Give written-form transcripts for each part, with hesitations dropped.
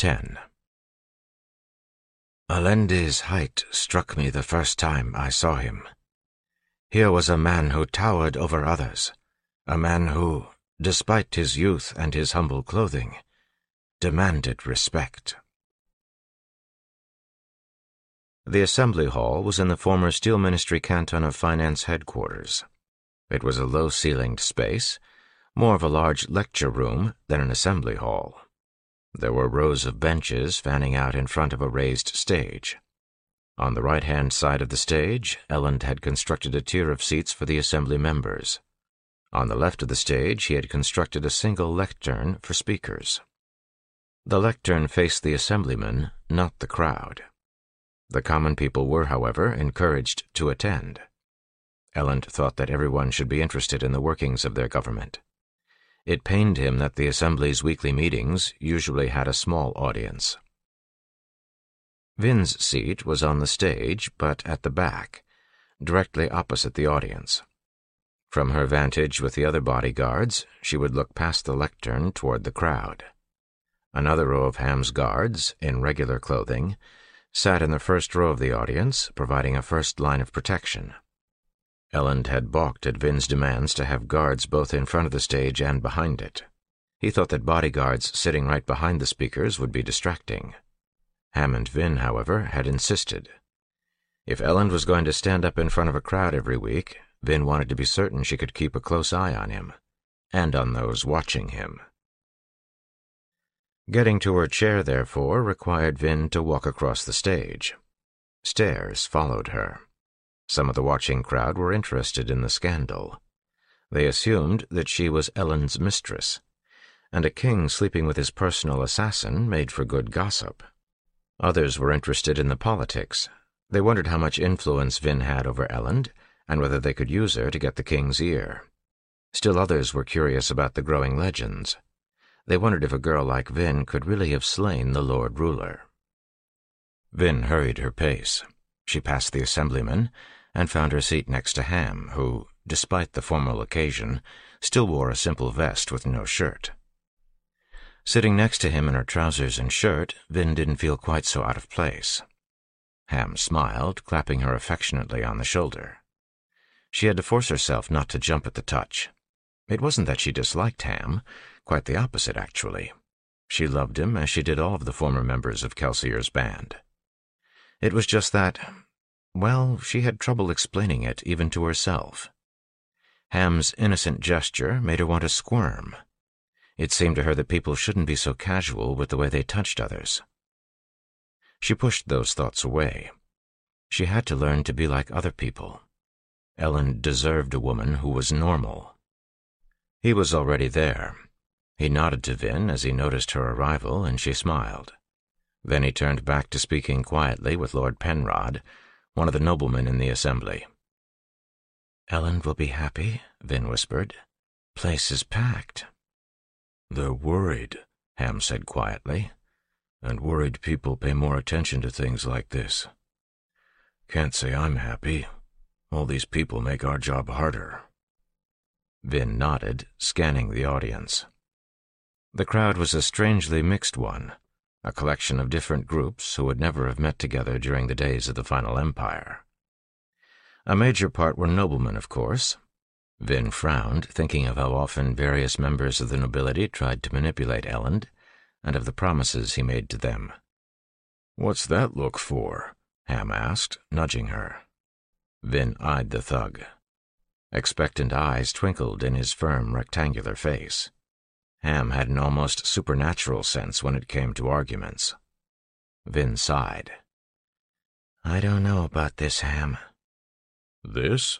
10. Alendi's height struck me the first time I saw him. Here was a man who towered over others, a man who, despite his youth and his humble clothing, demanded respect. The Assembly Hall was in the former Steel Ministry Canton of Finance headquarters. It was a low-ceilinged space, more of a large lecture room than an assembly hall. There were rows of benches fanning out in front of a raised stage. On the right-hand side of the stage, Elend had constructed a tier of seats for the assembly members. On the left of the stage, he had constructed a single lectern for speakers. The lectern faced the assemblymen, not the crowd. The common people were, however, encouraged to attend. Elend thought that everyone should be interested in the workings of their government. It pained him that the Assembly's weekly meetings usually had a small audience. Vin's seat was on the stage, but at the back, directly opposite the audience. From her vantage with the other bodyguards, she would look past the lectern toward the crowd. Another row of Ham's guards, in regular clothing, sat in the first row of the audience, providing a first line of protection. Elend had balked at Vin's demands to have guards both in front of the stage and behind it. He thought that bodyguards sitting right behind the speakers would be distracting. Ham and Vin, however, had insisted. If Elend was going to stand up in front of a crowd every week, Vin wanted to be certain she could keep a close eye on him, and on those watching him. Getting to her chair, therefore, required Vin to walk across the stage. Stairs followed her. Some of the watching crowd were interested in the scandal. They assumed that she was Elend's mistress, and a king sleeping with his personal assassin made for good gossip. Others were interested in the politics. They wondered how much influence Vin had over Elend, and whether they could use her to get the king's ear. Still others were curious about the growing legends. They wondered if a girl like Vin could really have slain the Lord Ruler. Vin hurried her pace. She passed the assemblyman and found her seat next to Ham, who, despite the formal occasion, still wore a simple vest with no shirt. Sitting next to him in her trousers and shirt, Vin didn't feel quite so out of place. Ham smiled, clapping her affectionately on the shoulder. She had to force herself not to jump at the touch. It wasn't that she disliked Ham, quite the opposite, actually. She loved him as she did all of the former members of Kelsier's band. It was just that, well, she had trouble explaining it even to herself. Ham's innocent gesture made her want to squirm. It seemed to her that people shouldn't be so casual with the way they touched others. She pushed those thoughts away. She had to learn to be like other people. Elend deserved a woman who was normal. He was already there. He nodded to Vin as he noticed her arrival, and she smiled. Then he turned back to speaking quietly with Lord Penrod, one of the noblemen in the assembly. "Elend will be happy," Vin whispered. "Place is packed." "They're worried," Ham said quietly, "and worried people pay more attention to things like this. Can't say I'm happy. All these people make our job harder." Vin nodded, scanning the audience. The crowd was a strangely mixed one, a collection of different groups who would never have met together during the days of the Final Empire. A major part were noblemen, of course. Vin frowned, thinking of how often various members of the nobility tried to manipulate Elend, and of the promises he made to them. "What's that look for?" Ham asked, nudging her. Vin eyed the thug. Expectant eyes twinkled in his firm, rectangular face. Ham had an almost supernatural sense when it came to arguments. Vin sighed. "I don't know about this, Ham." "This?"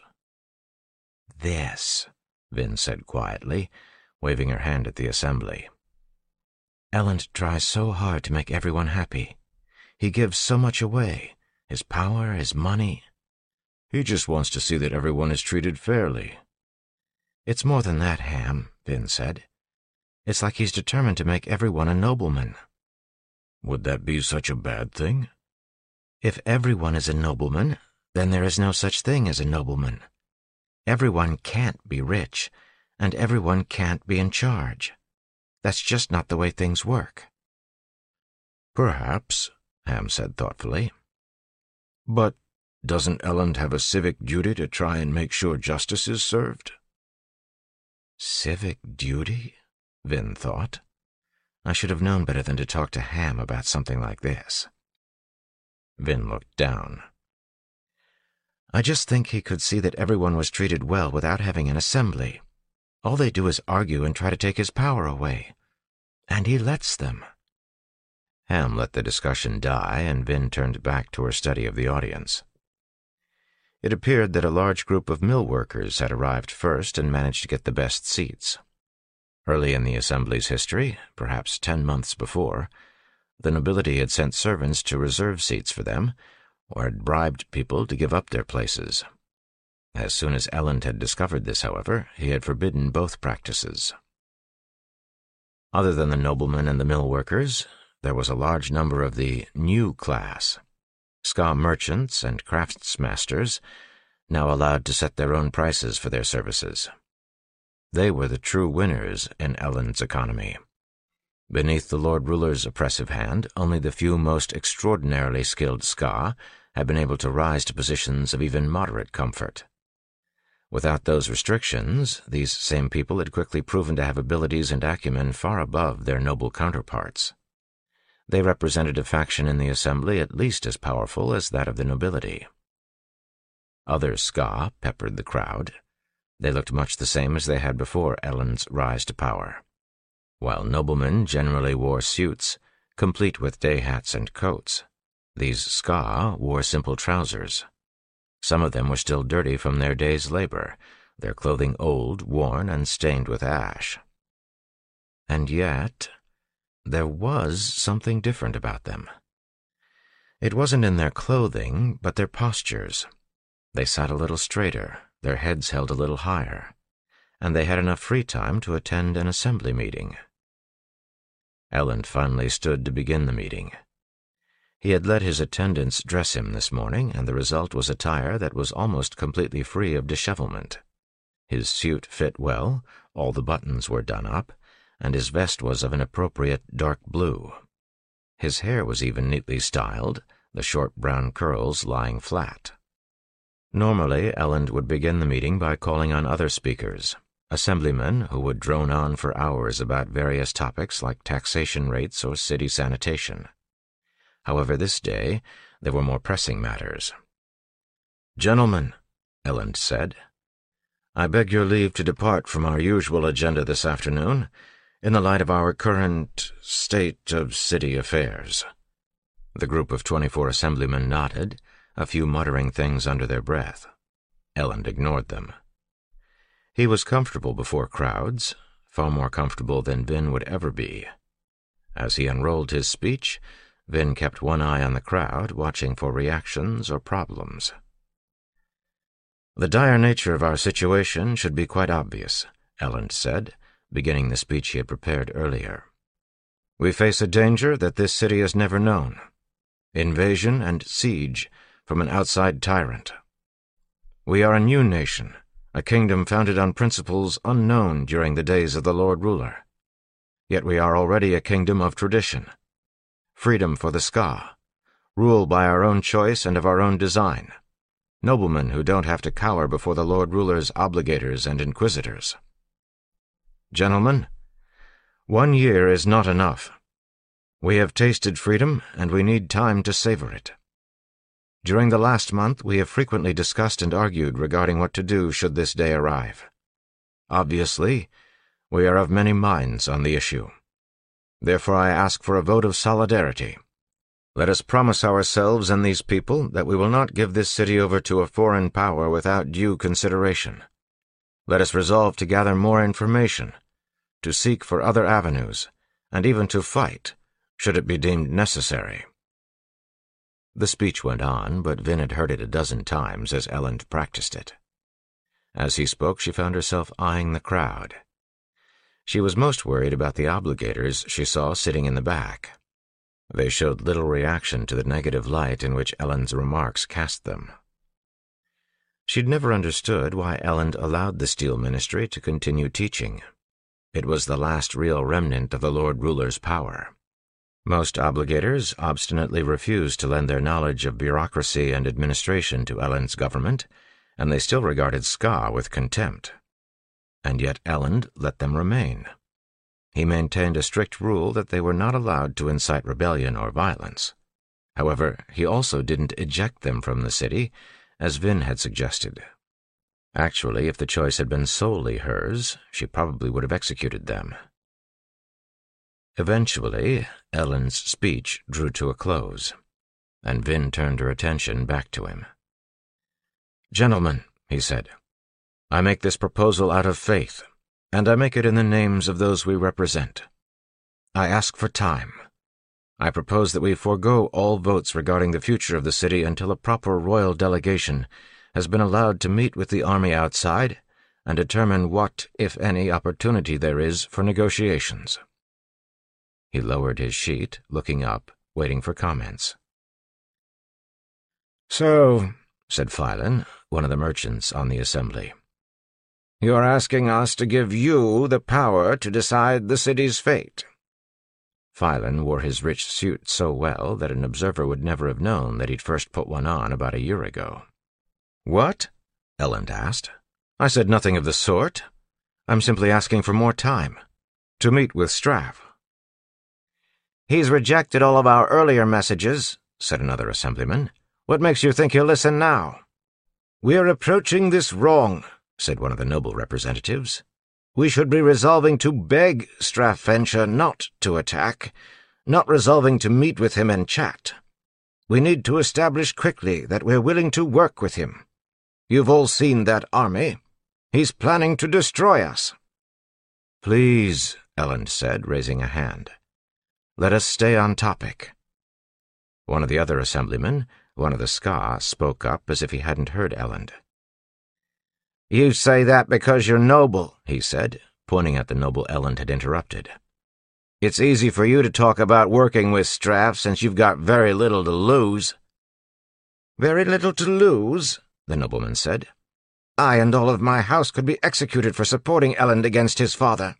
"This," Vin said quietly, waving her hand at the assembly. "Elend tries so hard to make everyone happy. He gives so much away, his power, his money." "He just wants to see that everyone is treated fairly." "It's more than that, Ham," Vin said. "It's like he's determined to make everyone a nobleman." "Would that be such a bad thing?" "If everyone is a nobleman, then there is no such thing as a nobleman. Everyone can't be rich, and everyone can't be in charge. That's just not the way things work." "Perhaps," Ham said thoughtfully. "But doesn't Elend have a civic duty to try and make sure justice is served?" Civic duty? Vin thought. I should have known better than to talk to Ham about something like this. Vin looked down. I just think he could see that everyone was treated well without having an assembly. All they do is argue and try to take his power away. And he lets them. Ham let the discussion die, and Vin turned back to her study of the audience. It appeared that a large group of mill workers had arrived first and managed to get the best seats. Early in the assembly's history, perhaps 10 months before, the nobility had sent servants to reserve seats for them, or had bribed people to give up their places. As soon as Elend had discovered this, however, he had forbidden both practices. Other than the noblemen and the mill workers, there was a large number of the new class, ska merchants and craftsmasters, now allowed to set their own prices for their services. They were the true winners in Elend's economy. Beneath the Lord Ruler's oppressive hand, only the few most extraordinarily skilled ska had been able to rise to positions of even moderate comfort. Without those restrictions, these same people had quickly proven to have abilities and acumen far above their noble counterparts. They represented a faction in the assembly at least as powerful as that of the nobility. Other ska peppered the crowd. They looked much the same as they had before Elend's rise to power. While noblemen generally wore suits, complete with day hats and coats, these ska wore simple trousers. Some of them were still dirty from their day's labor, their clothing old, worn, and stained with ash. And yet, there was something different about them. It wasn't in their clothing, but their postures. They sat a little straighter, their heads held a little higher, and they had enough free time to attend an assembly meeting. Elend finally stood to begin the meeting. He had let his attendants dress him this morning, and the result was attire that was almost completely free of dishevelment. His suit fit well, all the buttons were done up, and his vest was of an appropriate dark blue. His hair was even neatly styled, the short brown curls lying flat. Normally, Elend would begin the meeting by calling on other speakers, assemblymen who would drone on for hours about various topics like taxation rates or city sanitation. However, this day, there were more pressing matters. "Gentlemen," Elend said, "I beg your leave to depart from our usual agenda this afternoon in the light of our current state of city affairs." The group of 24 assemblymen nodded, a few muttering things under their breath. Elend ignored them. He was comfortable before crowds, far more comfortable than Vin would ever be. As he unrolled his speech, Vin kept one eye on the crowd, watching for reactions or problems. "The dire nature of our situation should be quite obvious," Elend said, beginning the speech he had prepared earlier. "We face a danger that this city has never known: invasion and siege from an outside tyrant. We are a new nation, a kingdom founded on principles unknown during the days of the Lord Ruler. Yet we are already a kingdom of tradition. Freedom for the ska, rule by our own choice and of our own design, noblemen who don't have to cower before the Lord Ruler's obligators and inquisitors. Gentlemen, 1 year is not enough. We have tasted freedom, and we need time to savor it. During the last month, we have frequently discussed and argued regarding what to do should this day arrive. Obviously, we are of many minds on the issue. Therefore, I ask for a vote of solidarity. Let us promise ourselves and these people that we will not give this city over to a foreign power without due consideration. Let us resolve to gather more information, to seek for other avenues, and even to fight, should it be deemed necessary." The speech went on, but Vin had heard it a dozen times as Elend practiced it. As he spoke, she found herself eyeing the crowd. She was most worried about the obligators she saw sitting in the back. They showed little reaction to the negative light in which Elend's remarks cast them. She'd never understood why Elend allowed the Steel Ministry to continue teaching. It was the last real remnant of the Lord Ruler's power. Most obligators obstinately refused to lend their knowledge of bureaucracy and administration to Elend's government, and they still regarded Ska with contempt. And yet Elend let them remain. He maintained a strict rule that they were not allowed to incite rebellion or violence. However, he also didn't eject them from the city, as Vin had suggested. Actually, if the choice had been solely hers, she probably would have executed them. Eventually, Elend's speech drew to a close, and Vin turned her attention back to him. "Gentlemen," he said, "I make this proposal out of faith, and I make it in the names of those we represent. I ask for time. I propose that we forego all votes regarding the future of the city until a proper royal delegation has been allowed to meet with the army outside and determine what, if any, opportunity there is for negotiations." He lowered his sheet, looking up, waiting for comments. "So," said Phylon, one of the merchants on the assembly, "you're asking us to give you the power to decide the city's fate." Phylon wore his rich suit so well that an observer would never have known that he'd first put one on about a year ago. "What?" Elend asked. "I said nothing of the sort. I'm simply asking for more time, to meet with Straff." "He's rejected all of our earlier messages," said another assemblyman. "What makes you think he'll listen now?" "We're approaching this wrong," said one of the noble representatives. "We should be resolving to beg Straff Venture not to attack, not resolving to meet with him and chat. We need to establish quickly that we're willing to work with him. You've all seen that army. He's planning to destroy us." "Please," Elend said, raising a hand. "Let us stay on topic." One of the other assemblymen, one of the Ska, spoke up as if he hadn't heard Elend. "You say that because you're noble," he said, pointing at the noble Elend had interrupted. "It's easy for you to talk about working with Straff since you've got very little to lose." "Very little to lose?" the nobleman said. "I and all of my house could be executed for supporting Elend against his father."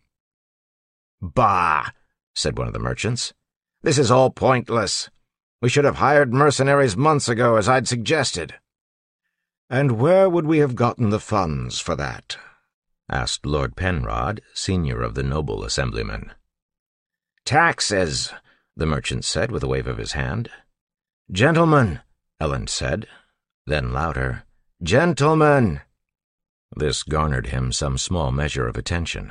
"Bah!" said one of the merchants. "This is all pointless. We should have hired mercenaries months ago, as I'd suggested." "And where would we have gotten the funds for that?" asked Lord Penrod, senior of the noble assemblymen. "Taxes," the merchant said with a wave of his hand. "Gentlemen," Elend said, then louder, "Gentlemen!" This garnered him some small measure of attention.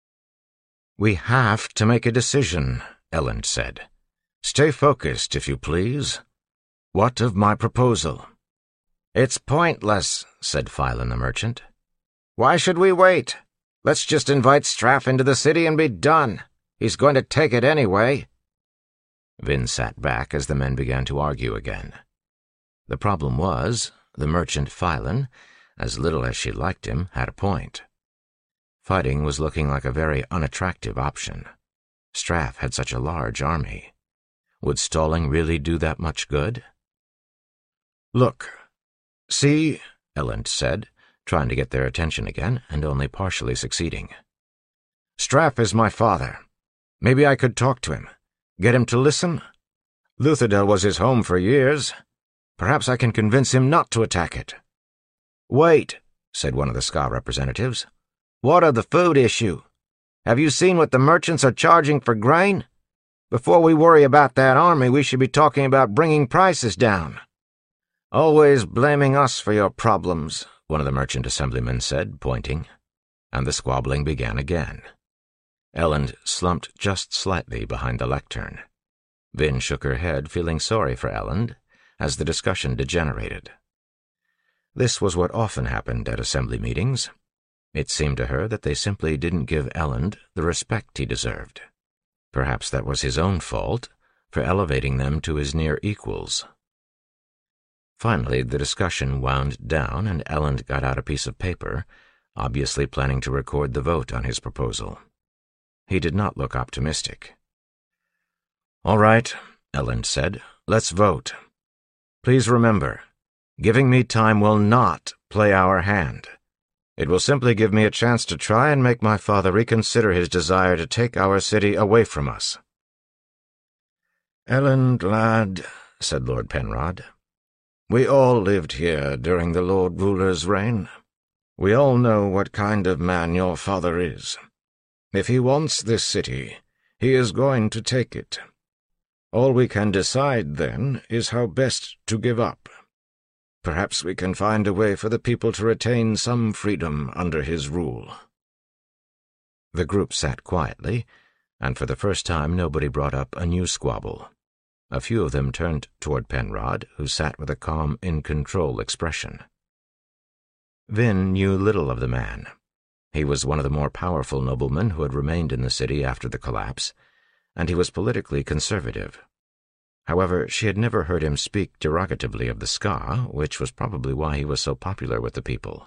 "We have to make a decision," Elend said. "Stay focused, if you please. What of my proposal?" "It's pointless," said Phylon the merchant. "Why should we wait? Let's just invite Straff into the city and be done. He's going to take it anyway." Vin sat back as the men began to argue again. The problem was, the merchant Phylon, as little as she liked him, had a point. Fighting was looking like a very unattractive option. Straff had such a large army. Would stalling really do that much good? "Look, see," Elend said, trying to get their attention again, and only partially succeeding. "Straff is my father. Maybe I could talk to him, get him to listen. Luthadel was his home for years. Perhaps I can convince him not to attack it." "Wait," said one of the Ska representatives. "What of the food issue? Have you seen what the merchants are charging for grain? Before we worry about that army, we should be talking about bringing prices down." "Always blaming us for your problems," one of the merchant assemblymen said, pointing, and the squabbling began again. Elend slumped just slightly behind the lectern. Vin shook her head, feeling sorry for Elend, as the discussion degenerated. This was what often happened at assembly meetings. It seemed to her that they simply didn't give Elend the respect he deserved. Perhaps that was his own fault, for elevating them to his near equals. Finally, the discussion wound down, and Elend got out a piece of paper, obviously planning to record the vote on his proposal. He did not look optimistic. "All right," Elend said, "let's vote. Please remember, giving me time will not play our hand. It will simply give me a chance to try and make my father reconsider his desire to take our city away from us." "Elend, lad," said Lord Penrod, "we all lived here during the Lord Ruler's reign. We all know what kind of man your father is. If he wants this city, he is going to take it. All we can decide, then, is how best to give up. Perhaps we can find a way for the people to retain some freedom under his rule." The group sat quietly, and for the first time nobody brought up a new squabble. A few of them turned toward Penrod, who sat with a calm, in-control expression. Vin knew little of the man. He was one of the more powerful noblemen who had remained in the city after the collapse, and he was politically conservative. However, she had never heard him speak derogatively of the Ska, which was probably why he was so popular with the people.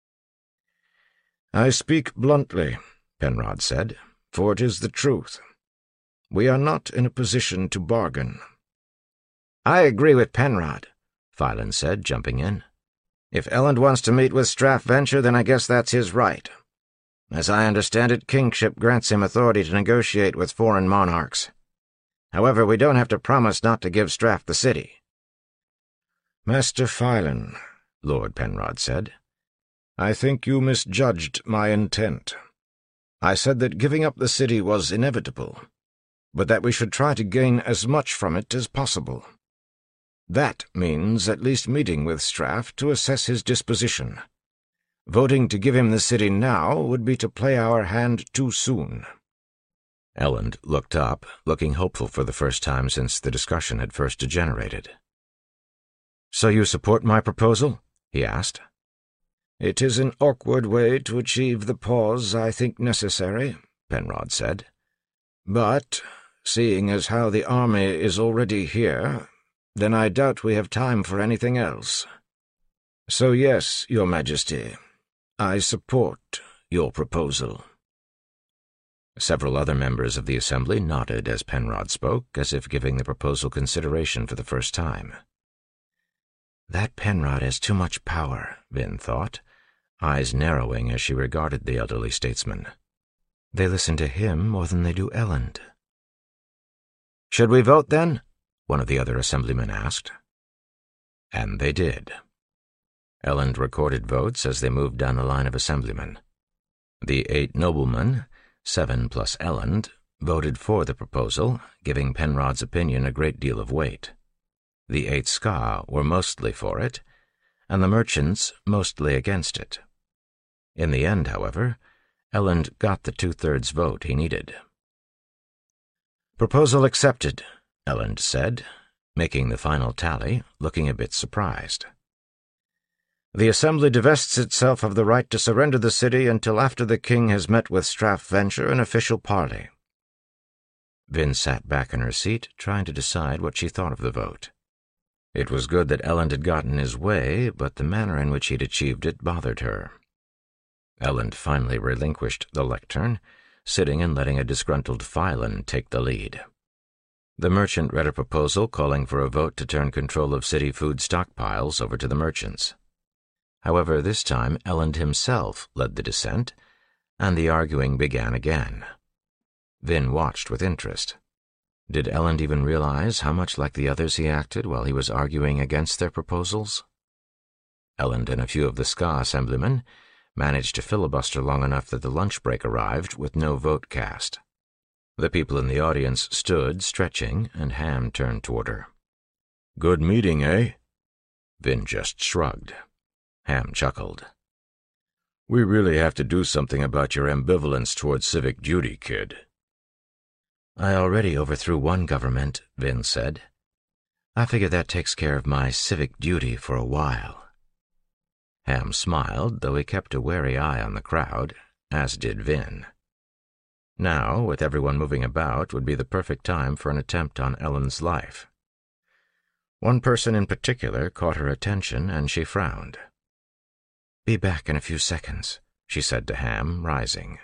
"I speak bluntly," Penrod said, "for it is the truth. We are not in a position to bargain." "I agree with Penrod," Phelan said, jumping in. "If Elend wants to meet with Strathventure, then I guess that's his right. As I understand it, kingship grants him authority to negotiate with foreign monarchs. However, we don't have to promise not to give Strath the city." "Master Phelan," Lord Penrod said, "I think you misjudged my intent. I said that giving up the city was inevitable, but that we should try to gain as much from it as possible. That means at least meeting with Strath to assess his disposition. Voting to give him the city now would be to play our hand too soon." Elend looked up, looking hopeful for the first time since the discussion had first degenerated. "So you support my proposal?" he asked. "It is an awkward way to achieve the pause I think necessary," Penrod said. "But, seeing as how the army is already here, then I doubt we have time for anything else. So yes, Your Majesty, I support your proposal." Several other members of the assembly nodded as Penrod spoke, as if giving the proposal consideration for the first time. "That Penrod has too much power," Vin thought, eyes narrowing as she regarded the elderly statesman. "They listen to him more than they do Elend." "Should we vote, then?" one of the other assemblymen asked. And they did. Elend recorded votes as they moved down the line of assemblymen. The 8 noblemen, 7 plus Elend, voted for the proposal, giving Penrod's opinion a great deal of weight. The 8 Ska were mostly for it, and the merchants mostly against it. In the end, however, Elend got the 2/3 vote he needed. "Proposal accepted," Elend said, making the final tally, looking a bit surprised. "The Assembly divests itself of the right to surrender the city until after the king has met with Strathventure in official parley." Vin sat back in her seat, trying to decide what she thought of the vote. It was good that Elend had gotten his way, but the manner in which he'd achieved it bothered her. Elend finally relinquished the lectern, sitting and letting a disgruntled Phelan take the lead. The merchant read a proposal calling for a vote to turn control of city food stockpiles over to the merchants. However, this time Elend himself led the dissent, and the arguing began again. Vin watched with interest. Did Elend even realize how much like the others he acted while he was arguing against their proposals? Elend and a few of the Ska assemblymen managed to filibuster long enough that the lunch break arrived with no vote cast. The people in the audience stood, stretching, and Ham turned toward her. "Good meeting, eh?" Vin just shrugged. Ham chuckled. "We really have to do something about your ambivalence towards civic duty, kid." "I already overthrew one government," Vin said. "I figure that takes care of my civic duty for a while." Ham smiled, though he kept a wary eye on the crowd, as did Vin. Now, with everyone moving about, would be the perfect time for an attempt on Elend's life. One person in particular caught her attention, and she frowned. "Be back in a few seconds," she said to Ham, rising.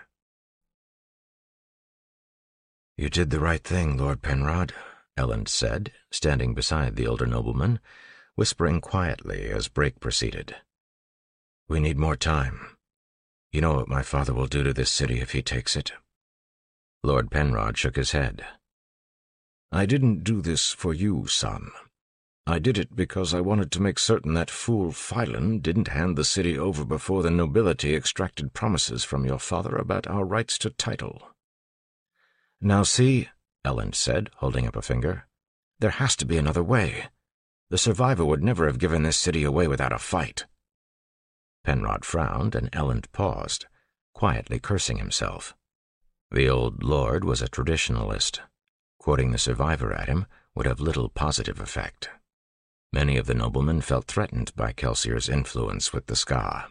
"You did the right thing, Lord Penrod," Elend said, standing beside the older nobleman, whispering quietly as Brake proceeded. "We need more time. You know what my father will do to this city if he takes it." Lord Penrod shook his head. I didn't do this for you, son. I did it because I wanted to make certain that fool Philon didn't hand the city over before the nobility extracted promises from your father about our rights to title." "Now see," Elend said, holding up a finger. "There has to be another way. The survivor would never have given this city away without a fight." Penrod frowned, and Elend paused, quietly cursing himself. The old lord was a traditionalist. Quoting the survivor at him would have little positive effect. Many of the noblemen felt threatened by Kelsier's influence with the Ska.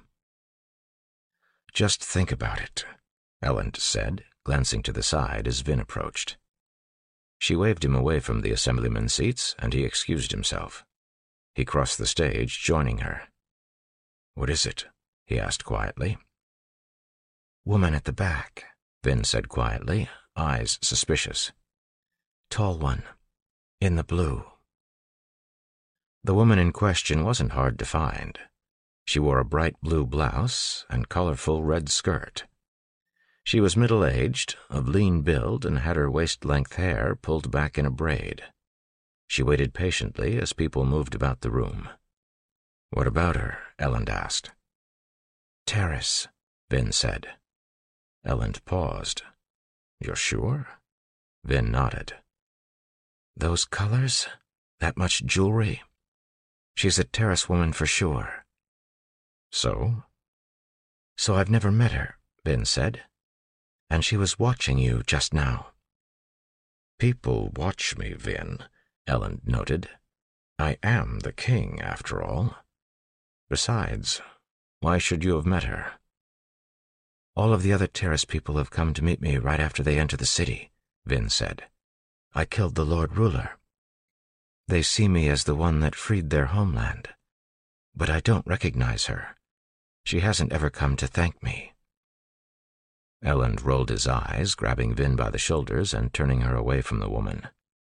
"Just think about it," Elend said, glancing to the side as Vin approached. She waved him away from the assemblymen's seats, and he excused himself. He crossed the stage, joining her. "What is it?" he asked quietly. "Woman at the back," Vin said quietly, eyes suspicious. "Tall one, in the blue." The woman in question wasn't hard to find. She wore a bright blue blouse and colorful red skirt. She was middle-aged, of lean build, and had her waist-length hair pulled back in a braid. She waited patiently as people moved about the room. "What about her?" Elend asked. "Terrace," Vin said. Elend paused. "You're sure?" Vin nodded. "Those colors? That much jewelry? She's a Terrace woman for sure." "So?" "So I've never met her," Vin said. "And she was watching you just now." "People watch me, Vin," Elend noted. "I am the king, after all. Besides, why should you have met her?" "All of the other Terrace people have come to meet me right after they enter the city," Vin said. "I killed the Lord Ruler. They see me as the one that freed their homeland. But I don't recognize her. She hasn't ever come to thank me." Elend rolled his eyes, grabbing Vin by the shoulders and turning her away from the woman.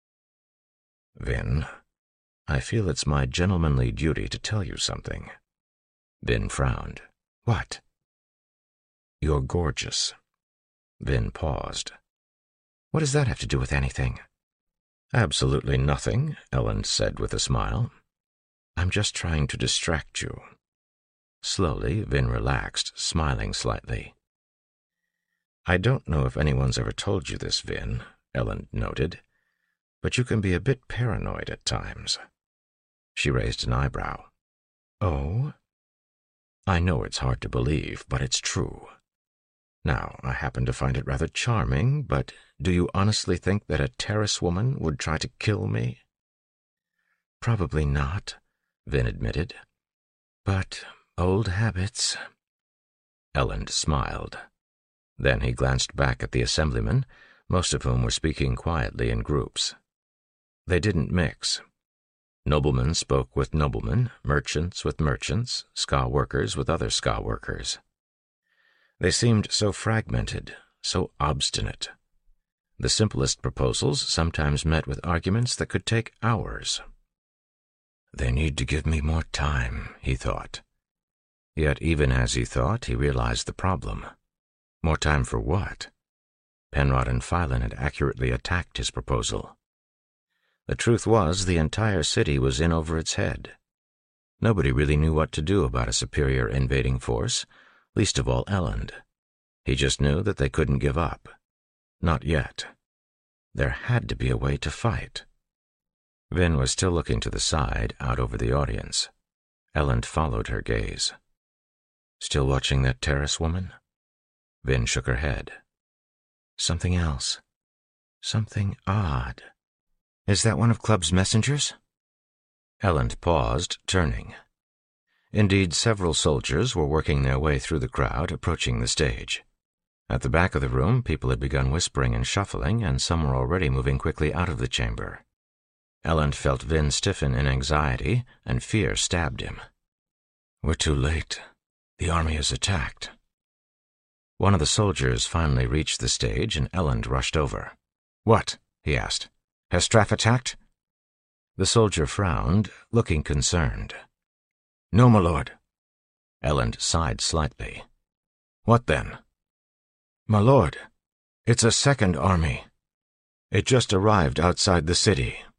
"Vin, I feel it's my gentlemanly duty to tell you something." Vin frowned. "What?" "You're gorgeous." Vin paused. "What does that have to do with anything?" "Absolutely nothing," Elend said with a smile. "I'm just trying to distract you." Slowly, Vin relaxed, smiling slightly. "I don't know if anyone's ever told you this, Vin," Elend noted, "but you can be a bit paranoid at times." She raised an eyebrow. "Oh?" "I know it's hard to believe, but it's true. Now, I happen to find it rather charming, but do you honestly think that a Terrace woman would try to kill me?" "Probably not," Vin admitted. "But old habits." Elend smiled. Then he glanced back at the assemblymen, most of whom were speaking quietly in groups. They didn't mix. Noblemen spoke with noblemen, merchants with merchants, Ska workers with other Ska workers. They seemed so fragmented, so obstinate. The simplest proposals sometimes met with arguments that could take hours. "They need to give me more time," he thought. Yet even as he thought, he realized the problem. More time for what? Penrod and Philon had accurately attacked his proposal. The truth was, the entire city was in over its head. Nobody really knew what to do about a superior invading force, least of all Elend. He just knew that they couldn't give up. Not yet. There had to be a way to fight. Vin was still looking to the side, out over the audience. Elend followed her gaze. "Still watching that Terrace woman?" Vin shook her head. "Something else. Something odd. Is that one of Club's messengers?" Elend paused, turning. Indeed, several soldiers were working their way through the crowd, approaching the stage. At the back of the room, people had begun whispering and shuffling, and some were already moving quickly out of the chamber. Elend felt Vin stiffen in anxiety, and fear stabbed him. "We're too late. The army is attacked." One of the soldiers finally reached the stage, and Elend rushed over. "What?" he asked. "Has Straff attacked?" The soldier frowned, looking concerned. "No, my lord." Elend sighed slightly. "What then?" "My lord, it's a second army." It just arrived outside the city.